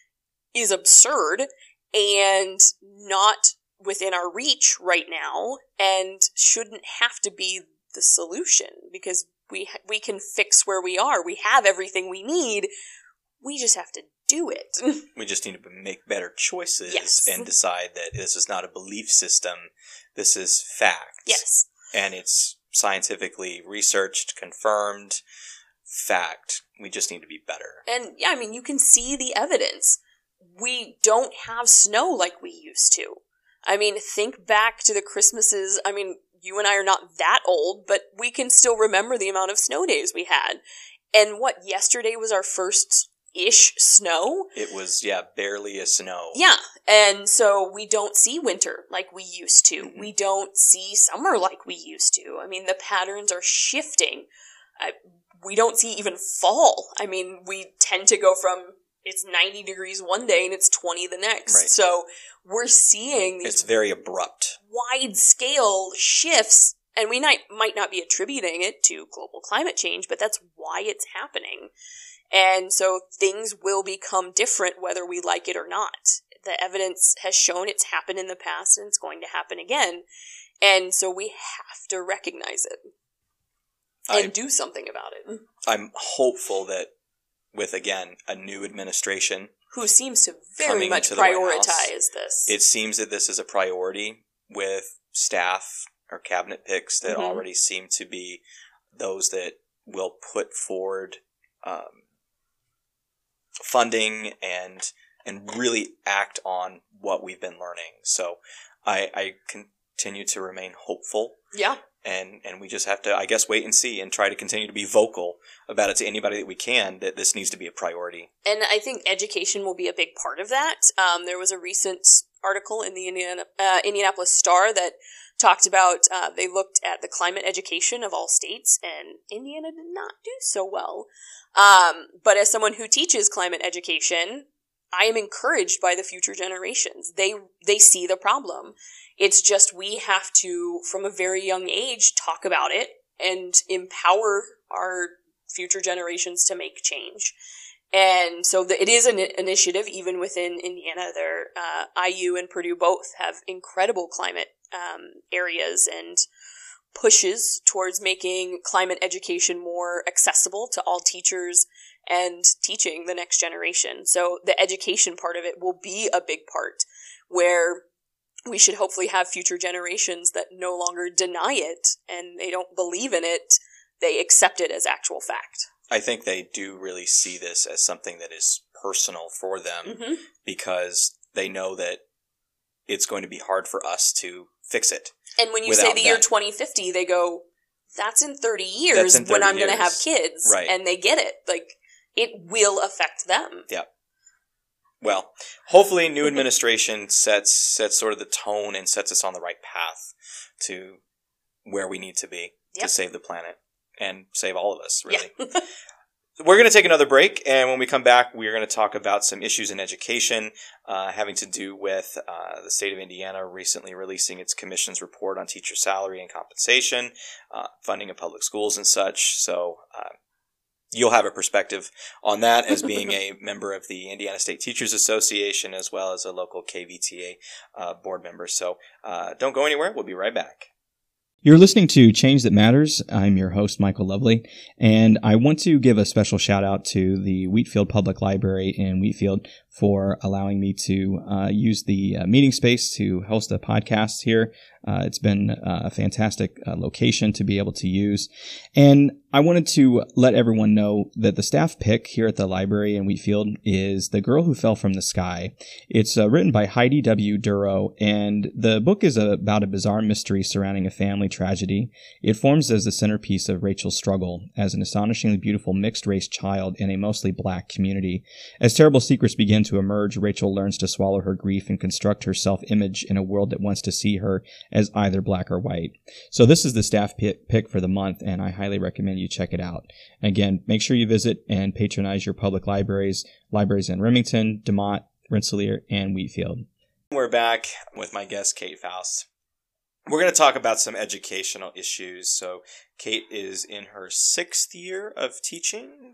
is absurd and not within our reach right now, and shouldn't have to be the solution, because we can fix where we are. We have everything we need. We just have to do it. We just need to make better choices and decide that this is not a belief system. This is fact. Yes. And it's scientifically researched, confirmed fact. We just need to be better. And yeah, I mean, you can see the evidence. We don't have snow like we used to. I mean, think back to the Christmases. I mean, you and I are not that old, but we can still remember the amount of snow days we had. And yesterday was our first-ish snow? It was, barely a snow. Yeah, and so we don't see winter like we used to. Mm-hmm. We don't see summer like we used to. I mean, the patterns are shifting. We don't see even fall. I mean, we tend to go from it's 90 degrees one day and it's 20 the next. Right. So we're seeing these... It's very abrupt. Wide-scale shifts, and we might not be attributing it to global climate change, but that's why it's happening. And so things will become different whether we like it or not. The evidence has shown it's happened in the past and it's going to happen again. And so we have to recognize it and do something about it. I'm hopeful that with, again, a new administration who seems to very much prioritize this. It seems that this is a priority with staff or cabinet picks that already seem to be those that will put forward funding and really act on what we've been learning. So I continue to remain hopeful. Yeah. And we just have to, I guess, wait and see and try to continue to be vocal about it to anybody that we can, that this needs to be a priority. And I think education will be a big part of that. There was a recent article in the Indianapolis Star that talked about, they looked at the climate education of all states, and Indiana did not do so well. But as someone who teaches climate education, I am encouraged by the future generations. They see the problem. It's just we have to, from a very young age, talk about it and empower our future generations to make change. And so it is an initiative, even within Indiana. IU and Purdue both have incredible climate areas and pushes towards making climate education more accessible to all teachers and teaching the next generation. So the education part of it will be a big part, where we should hopefully have future generations that no longer deny it and they don't believe in it. They accept it as actual fact. I think they do really see this as something that is personal for them Mm-hmm. because they know that it's going to be hard for us to fix it. And when you say the year 2050, they go, that's in 30 years when I'm going to have kids. Right. And they get it. Like, it will affect them. Yeah. Well, hopefully new administration sets sort of the tone and sets us on the right path to where we need to be to save the planet and save all of us, really. Yeah. We're going to take another break, and when we come back, we're going to talk about some issues in education having to do with the state of Indiana recently releasing its commission's report on teacher salary and compensation, funding of public schools and such. So you'll have a perspective on that as being a member of the Indiana State Teachers Association as well as a local KVTA board member. So don't go anywhere. We'll be right back. You're listening to Change That Matters. I'm your host, Michael Lovely, and I want to give a special shout out to the Wheatfield Public Library in Wheatfield for allowing me to use the meeting space to host a podcast here. It's been a fantastic location to be able to use. And I wanted to let everyone know that the staff pick here at the library in Wheatfield is The Girl Who Fell from the Sky. It's written by Heidi W. Duro, and the book is about a bizarre mystery surrounding a family tragedy. It forms as the centerpiece of Rachel's struggle as an astonishingly beautiful mixed-race child in a mostly black community. As terrible secrets begin to emerge, Rachel learns to swallow her grief and construct her self-image in a world that wants to see her as either black or white. So this is the staff pick for the month, and I highly recommend you check it out. Again, make sure you visit and patronize your public libraries in Remington, DeMotte, Rensselaer, and Wheatfield. We're back with my guest, Kate Faust. We're going to talk about some educational issues. So Kate is in her 5th year of teaching,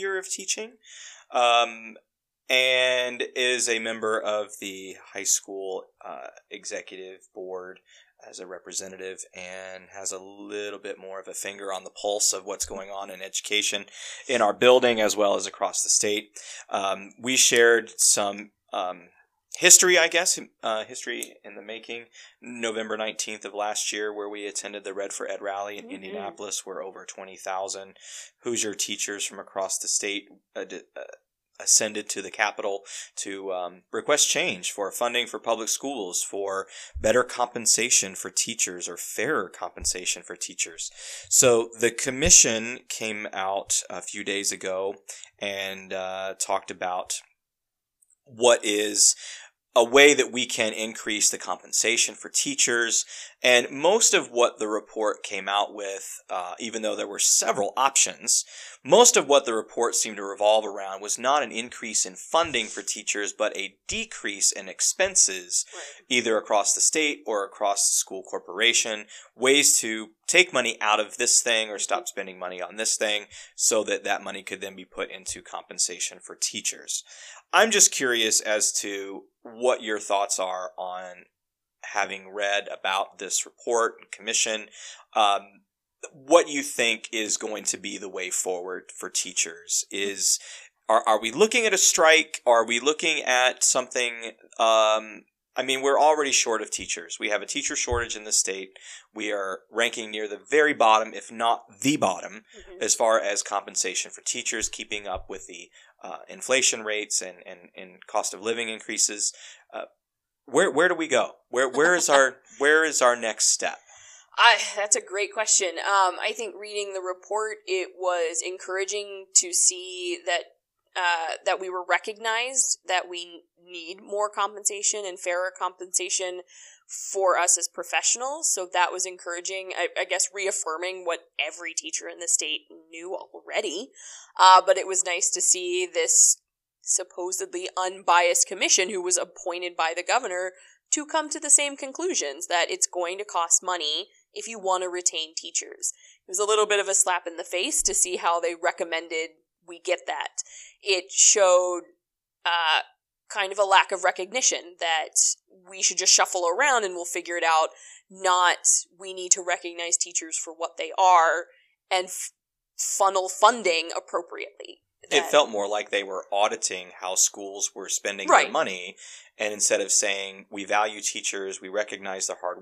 and is a member of the high school executive board as a representative and has a little bit more of a finger on the pulse of what's going on in education in our building as well as across the state. We shared some history, history in the making, November 19th of last year, where we attended the Red for Ed rally in Indianapolis, where over 20,000 Hoosier teachers from across the state ascended to the Capitol to request change for funding for public schools, for better compensation for teachers or fairer compensation for teachers. So the commission came out a few days ago and talked about what is a way that we can increase the compensation for teachers. And most of what the report came out with, even though there were several options, most of what the report seemed to revolve around was not an increase in funding for teachers, but a decrease in expenses, either across the state or across the school corporation, ways to take money out of this thing or stop spending money on this thing so that that money could then be put into compensation for teachers. I'm just curious as to what your thoughts are on having read about this report and commission, what you think is going to be the way forward for teachers. Are we looking at a strike? Are we looking at something? We're already short of teachers. We have a teacher shortage in the state. We are ranking near the very bottom, if not the bottom, as far as compensation for teachers, keeping up with the inflation rates and cost of living increases. Where do we go? Where is our next step? That's a great question. I think reading the report, it was encouraging to see that we were recognized, that we need more compensation and fairer compensation for us as professionals. So that was encouraging, I guess reaffirming what every teacher in the state knew already. But it was nice to see this supposedly unbiased commission who was appointed by the governor to come to the same conclusions, that it's going to cost money if you want to retain teachers. It was a little bit of a slap in the face to see how they recommended we get that. It showed kind of a lack of recognition that we should just shuffle around and we'll figure it out, not we need to recognize teachers for what they are and funnel funding appropriately. It felt more like they were auditing how schools were spending their money, and instead of saying, we value teachers, we recognize their hard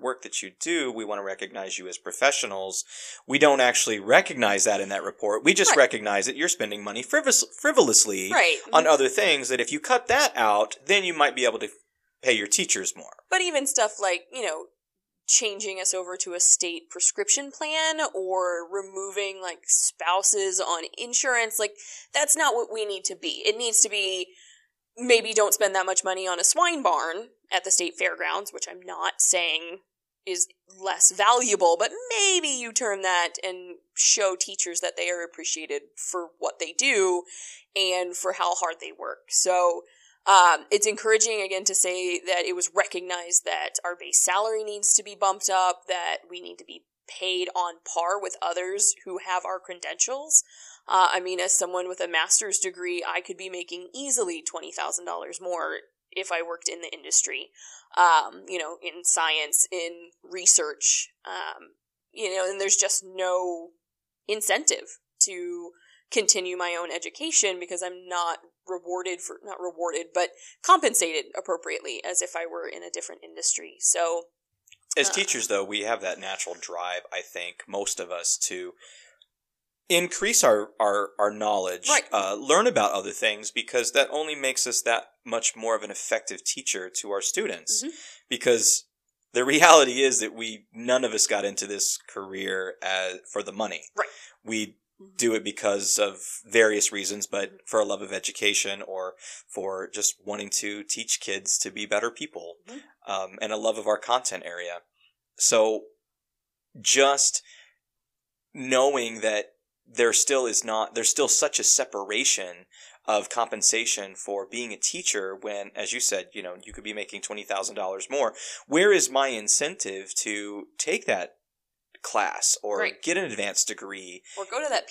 hard work that you do. We want to recognize you as professionals. We don't actually recognize that in that report. We just recognize that you're spending money frivolously on other things, that if you cut that out, then you might be able to pay your teachers more. But even stuff like, changing us over to a state prescription plan or removing like spouses on insurance, like that's not what we need to be. It needs to be, maybe don't spend that much money on a swine barn at the state fairgrounds, which I'm not saying is less valuable, but maybe you turn that and show teachers that they are appreciated for what they do and for how hard they work. So it's encouraging, again, to say that it was recognized that our base salary needs to be bumped up, that we need to be paid on par with others who have our credentials. As someone with a master's degree, I could be making easily $20,000 more if I worked in the industry, in science, in research, and there's just no incentive to continue my own education because I'm not compensated appropriately as if I were in a different industry. So as teachers, though, we have that natural drive, I think, most of us, to increase our knowledge, learn about other things, because that only makes us that much more of an effective teacher to our students. Mm-hmm. Because the reality is that none of us got into this career for the money. Right. We do it because of various reasons, but for a love of education or for just wanting to teach kids to be better people, and a love of our content area. So just knowing that there's still such a separation of compensation for being a teacher when, as you said, you could be making $20,000 more. Where is my incentive to take that class or get an advanced degree or go to that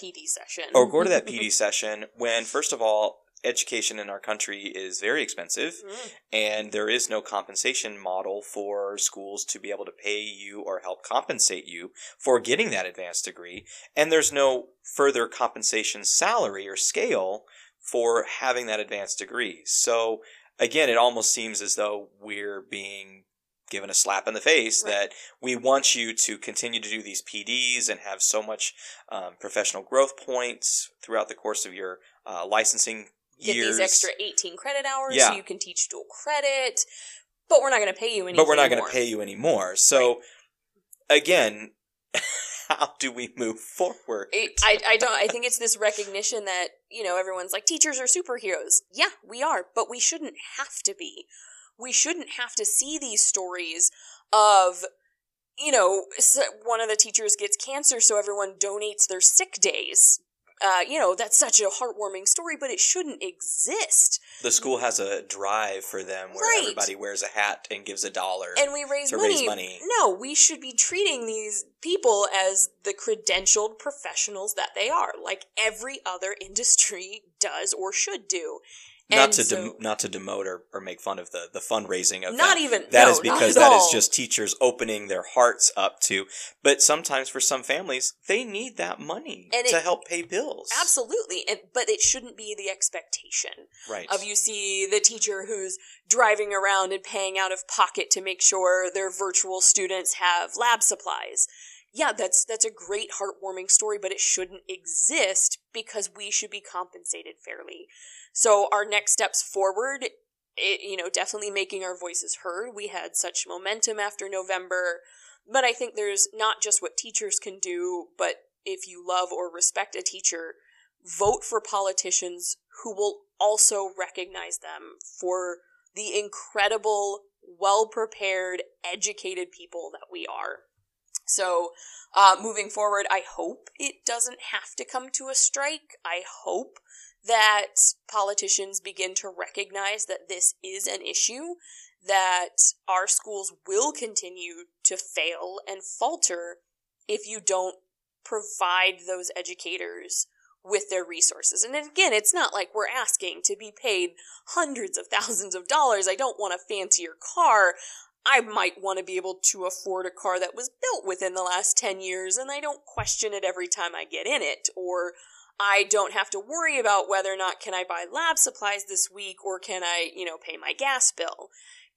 PD session when, first of all, education in our country is very expensive, and there is no compensation model for schools to be able to pay you or help compensate you for getting that advanced degree, and there's no further compensation salary or scale for having that advanced degree. So again, it almost seems as though we're being given a slap in the face that we want you to continue to do these PDs and have so much professional growth points throughout the course of your licensing years. Get these extra 18 credit hours so you can teach dual credit, but we're not going to pay you anymore. So again, how do we move forward? I think it's this recognition that, everyone's like, teachers are superheroes. Yeah, we are, but we shouldn't have to be. We shouldn't have to see these stories of, one of the teachers gets cancer, so everyone donates their sick days. That's such a heartwarming story, but it shouldn't exist. The school has a drive for them where everybody wears a hat and gives $1 and we raise money. No, we should be treating these people as the credentialed professionals that they are, like every other industry does or should do. Not to demote or make fun of the fundraising of that. That is because that is just teachers opening their hearts up to. But sometimes for some families, they need that money to help pay bills. Absolutely. But it shouldn't be the expectation. Right. Of you see the teacher who's driving around and paying out of pocket to make sure their virtual students have lab supplies. Yeah, that's a great heartwarming story, but it shouldn't exist because we should be compensated fairly. So our next steps forward, definitely making our voices heard. We had such momentum after November, but I think there's not just what teachers can do, but if you love or respect a teacher, vote for politicians who will also recognize them for the incredible, well-prepared, educated people that we are. So, moving forward, I hope it doesn't have to come to a strike. I hope that politicians begin to recognize that this is an issue, that our schools will continue to fail and falter if you don't provide those educators with their resources. And again, it's not like we're asking to be paid hundreds of thousands of dollars. I don't want a fancier car. I might want to be able to afford a car that was built within the last 10 years and I don't question it every time I get in it, or I don't have to worry about whether or not can I buy lab supplies this week or can I, pay my gas bill.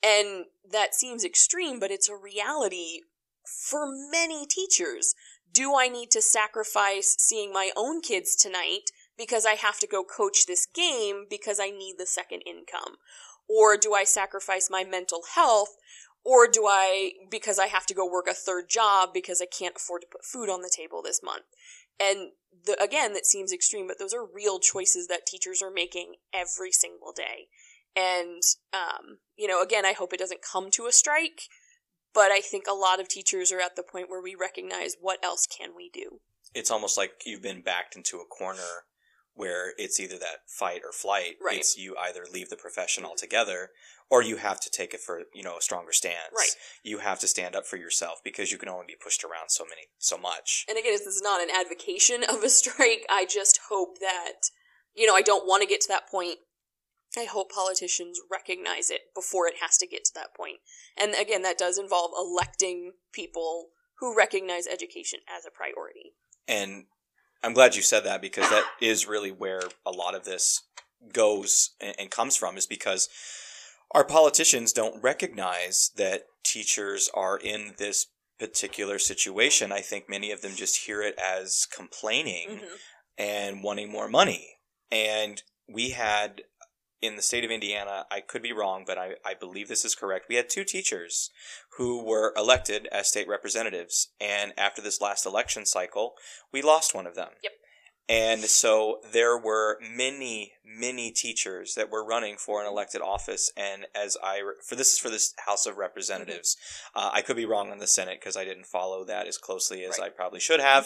And that seems extreme, but it's a reality for many teachers. Do I need to sacrifice seeing my own kids tonight because I have to go coach this game because I need the second income? Or do I sacrifice my mental health? Or do I, because I have to go work a third job because I can't afford to put food on the table this month? And again, that seems extreme, but those are real choices that teachers are making every single day. And, again, I hope it doesn't come to a strike, but I think a lot of teachers are at the point where we recognize what else can we do. It's almost like you've been backed into a corner where it's either that fight or flight. Right. It's you either leave the profession altogether or you have to take it for, a stronger stance. Right. You have to stand up for yourself because you can only be pushed around so much. And again, this is not an advocation of a strike. I just hope that, I don't want to get to that point. I hope politicians recognize it before it has to get to that point. And again, that does involve electing people who recognize education as a priority. And I'm glad you said that because that is really where a lot of this goes and comes from, is because our politicians don't recognize that teachers are in this particular situation. I think many of them just hear it as complaining and wanting more money. And we had, in the state of Indiana, I could be wrong, but I believe this is correct, we had 2 teachers who were elected as state representatives. And after this last election cycle, we lost one of them. Yep. And so there were many, many teachers that were running for an elected office. And this is for this House of Representatives. I could be wrong on the Senate because I didn't follow that as closely as I probably should have.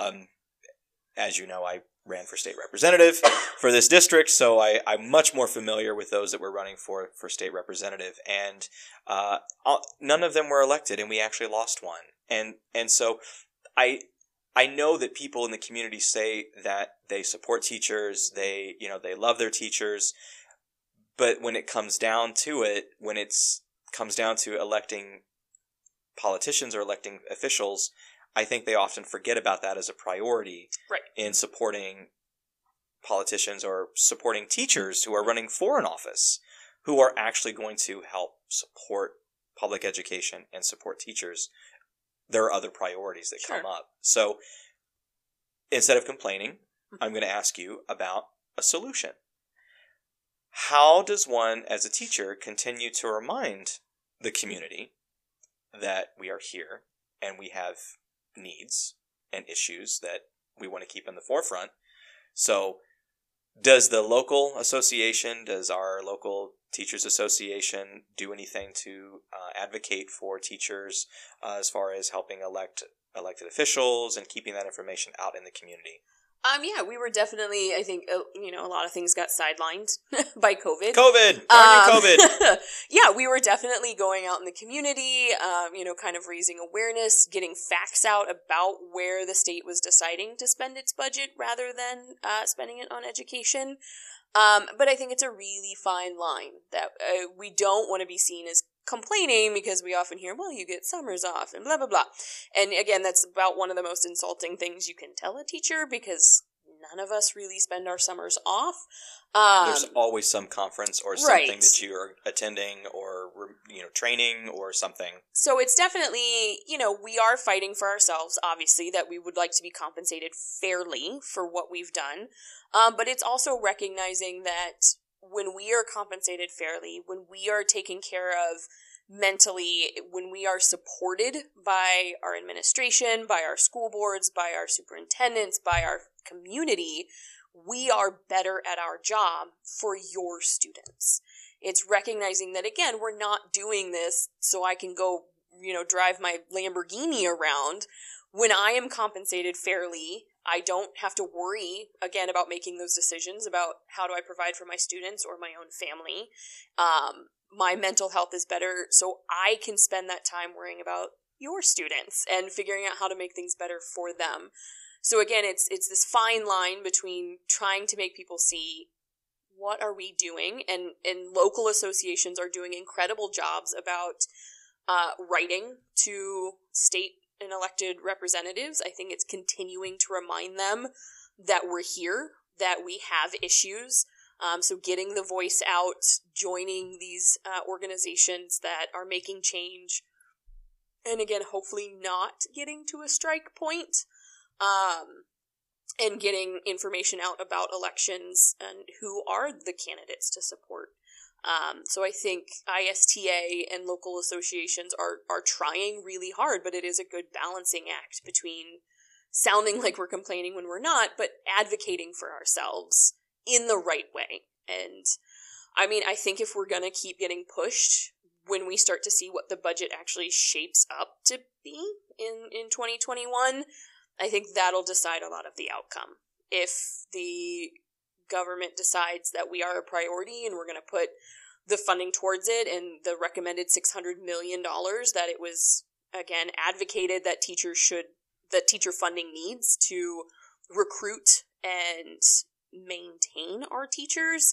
As you know, I ran for state representative for this district, so I'm much more familiar with those that were running for state representative. And none of them were elected, and we actually lost one. And so I know that people in the community say that they support teachers, they love their teachers, but when it comes down to it, when it comes down to electing politicians or electing officials, I think they often forget about that as a priority in supporting politicians or supporting teachers who are running for an office, who are actually going to help support public education and support teachers. There are other priorities that come up. So instead of complaining, I'm going to ask you about a solution. How does one, as a teacher, continue to remind the community that we are here and we have needs and issues that we want to keep in the forefront? So does the local association, does our local teachers association do anything to advocate for teachers as far as helping elected officials and keeping that information out in the community? Yeah, we were definitely, I think, a lot of things got sidelined by COVID. COVID! Yeah, we were definitely going out in the community, kind of raising awareness, getting facts out about where the state was deciding to spend its budget rather than spending it on education. But I think it's a really fine line that we don't want to be seen as complaining, because we often hear, well, you get summers off and blah, blah, blah. And again, that's about one of the most insulting things you can tell a teacher, because none of us really spend our summers off. There's always some conference or something that you are attending or, training or something. So it's definitely, we are fighting for ourselves, obviously, that we would like to be compensated fairly for what we've done. But it's also recognizing that when we are compensated fairly, when we are taken care of mentally, when we are supported by our administration, by our school boards, by our superintendents, by our community, we are better at our job for your students. It's recognizing that, again, we're not doing this so I can go, drive my Lamborghini around. When I am compensated fairly, I don't have to worry, again, about making those decisions about how do I provide for my students or my own family. My mental health is better, so I can spend that time worrying about your students and figuring out how to make things better for them. So again, it's this fine line between trying to make people see what are we doing, and local associations are doing incredible jobs about writing to state and elected representatives. I think it's continuing to remind them that we're here, that we have issues. So getting the voice out, joining these organizations that are making change, and again, hopefully not getting to a strike point, and getting information out about elections and who are the candidates to support. So I think ISTA and local associations are trying really hard, but it is a good balancing act between sounding like we're complaining when we're not, but advocating for ourselves in the right way. And I mean, I think if we're going to keep getting pushed, when we start to see what the budget actually shapes up to be in 2021, I think that'll decide a lot of the outcome. If the government decides that we are a priority and we're going to put the funding towards it and the recommended $600 million that it was, again, advocated that teacher funding needs to recruit and maintain our teachers,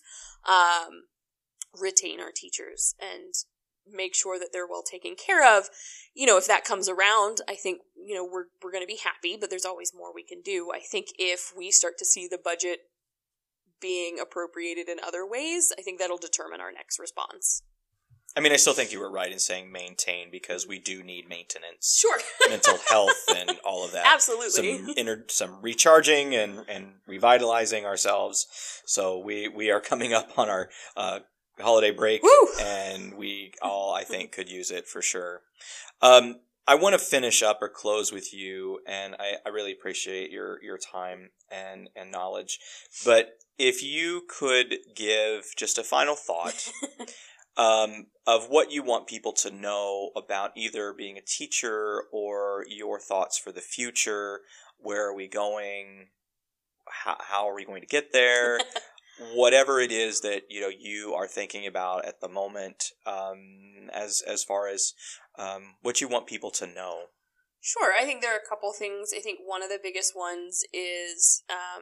retain our teachers, and make sure that they're well taken care of. If that comes around, I think, we're going to be happy, but there's always more we can do. I think if we start to see the budget being appropriated in other ways, I think that'll determine our next response. I mean, I still think you were right in saying maintain, because we do need maintenance. Sure. Mental health and all of that. Absolutely. Some recharging and revitalizing ourselves. So we are coming up on our holiday break. Woo! And we all, I think, could use it for sure. I want to finish up or close with you, and I really appreciate your time and knowledge. But if you could give just a final thought of what you want people to know about either being a teacher or your thoughts for the future, where are we going, how are we going to get there, whatever it is that you are thinking about at the moment, as far as what you want people to know. Sure. I think there are a couple things. I think one of the biggest ones is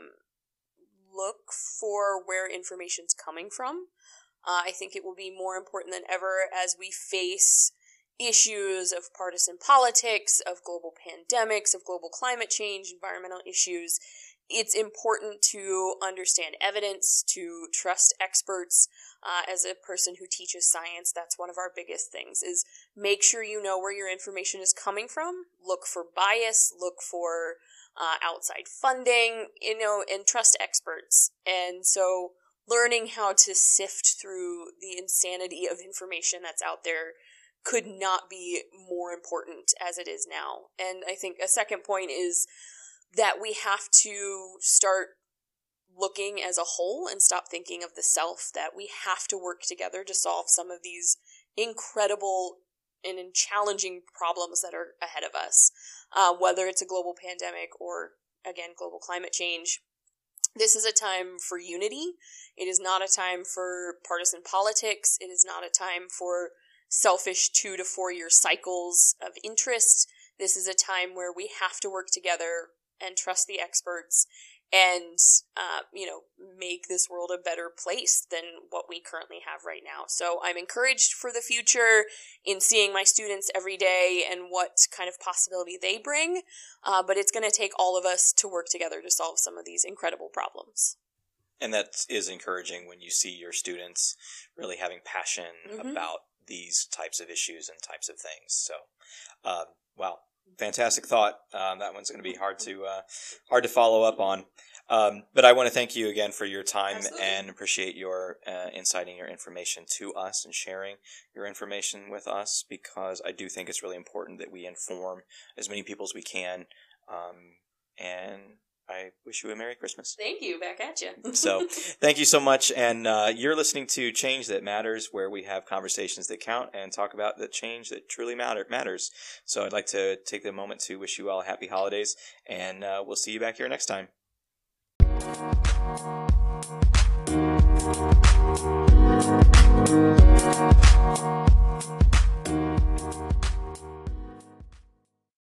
look for where information's coming from. I think it will be more important than ever as we face issues of partisan politics, of global pandemics, of global climate change, environmental issues. It's important to understand evidence, to trust experts. As a person who teaches science, that's one of our biggest things, is make sure you know where your information is coming from. Look for bias, look for outside funding, and trust experts. And so learning how to sift through the insanity of information that's out there could not be more important as it is now. And I think a second point is that we have to start looking as a whole and stop thinking of the self, that we have to work together to solve some of these incredible and challenging problems that are ahead of us, whether it's a global pandemic or, again, global climate change. This is a time for unity. It is not a time for partisan politics. It is not a time for selfish 2 to 4 year cycles of interest. This is a time where we have to work together and trust the experts and, make this world a better place than what we currently have right now. So I'm encouraged for the future in seeing my students every day and what kind of possibility they bring. But it's going to take all of us to work together to solve some of these incredible problems. And that is encouraging when you see your students really having passion about these types of issues and types of things. So, wow. Fantastic thought. That one's going to be hard to follow up on. But I want to thank you again for your time. Absolutely. And appreciate your inciting your information to us and sharing your information with us, because I do think it's really important that we inform as many people as we can. And I wish you a Merry Christmas. Thank you. Back at you. So thank you so much. And you're listening to Change That Matters, where we have conversations that count and talk about the change that truly matters. So I'd like to take the moment to wish you all happy holidays, and we'll see you back here next time.